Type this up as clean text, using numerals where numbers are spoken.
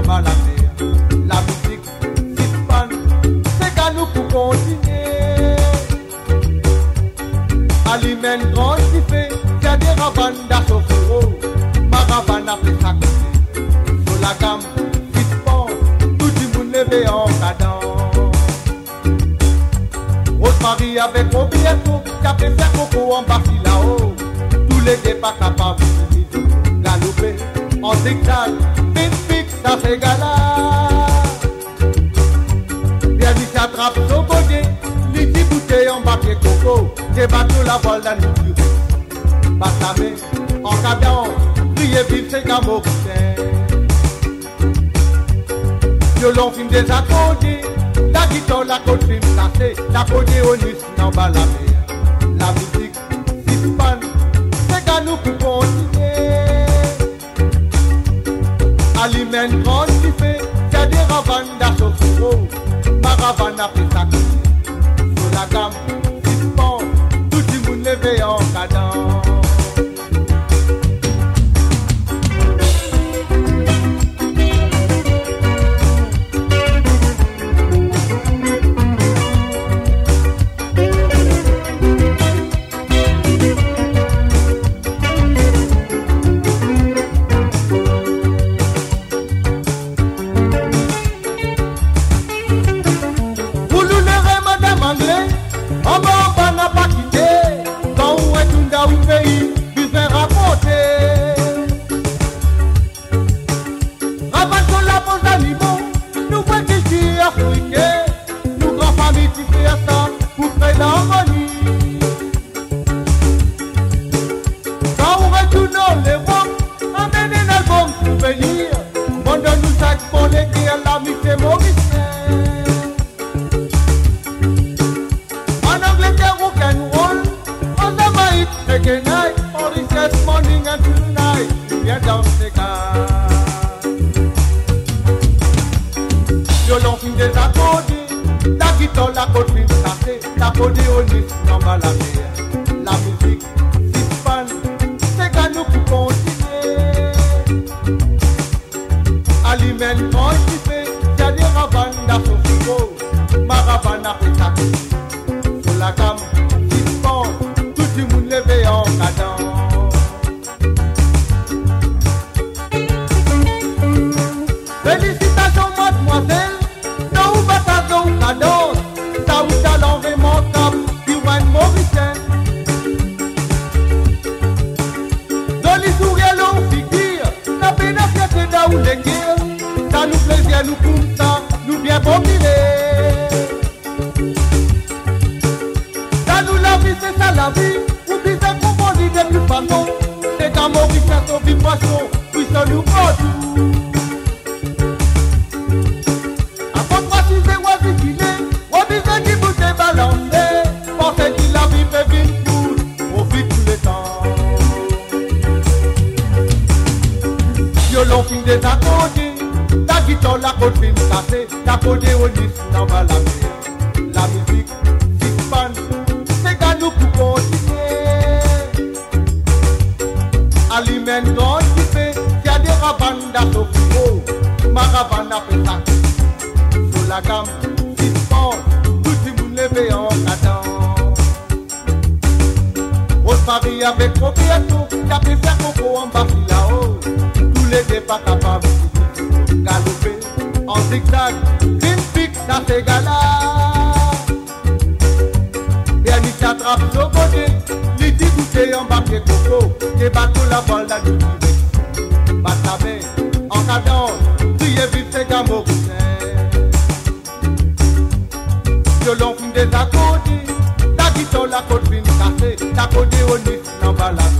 bas la mer. La musique hispane, c'est qu'à nous pour continuer. Alimente grand kiffé, y'a des ravanes d'Assofuro. Ma ravane a fait sa côté. Sur la gamme, hispane, tout le monde levé en cadence. Rosemary avec mon bientôt, qui a fait faire coco en bas là-haut. Tous les débats capables de galoper en zigzag, vite fixe, ça fait gala. Bien dit s'attrape son bonnet, les 10 bouteilles en baquet coco, des bateaux la voile dans le durée. Bassamé, en cadence, crier vite c'est Gamorissin. Violon film des accordés, la guitare, la côte film cassée, l'accordéoniste en bas la mer. La musique hispane, c'est qu'à nous pour continuer. Alimente grand kiffé, y'a des ravanes d'Assofuro. Ma ravane a fait sa côté. Sur la gamme, hispane, tout le monde levé en cadence. Violon film des accordés, la guitare, la côte film cassée, l'accordéoniste en bas la mer. La musique hispane, c'est qu'à nous pour continuer. Alimente grand kiffé, y'a des ravanes d'Assofuro. Ma ravane a fait sa côté. Sur la gamme hispane, tout le monde levé en cadence. Félicitations mademoiselle, dans où bataillon cadence, ça où talent remontable, Diwan Morissin. Joli sourire long figure, la peine à fêter d'aoù les guerres, ça nous plaisir nous comme ça, nous bien bombiler. Ça nous la vie, c'est ça la vie, ou disait qu'on va dire de plus façon, c'est dans Morissin son vibration, puis ça nous produit. Pensez qu'il a vu fait vite tout, profite tout le temps. Violon film des accordés, la guitare, la côte film cassée, l'accordéoniste en bas la mer. La musique hispane, c'est qu'à nous pour continuer. Alimente grand kiffé, y'a des ravanes d'Assofuro. Ma ravane a fait ça. Sur la gamme hispane, tout le monde levé en cadence. Rosemary avec mon bientôt, qui a fait faire coco en bas là-haut. Tous les débats capables de galoper en zigzag, vite fixe, ça fait gala. Bien il s'attrape son bonnet, les 10 bouteilles en baquet coco, des bateaux la voile la durée. Bassamé, en cadence, crier vite c'est Gamorissin. Violon film des accordés, la guitare, la côte film cassée, l'accordéoniste en bas la mer.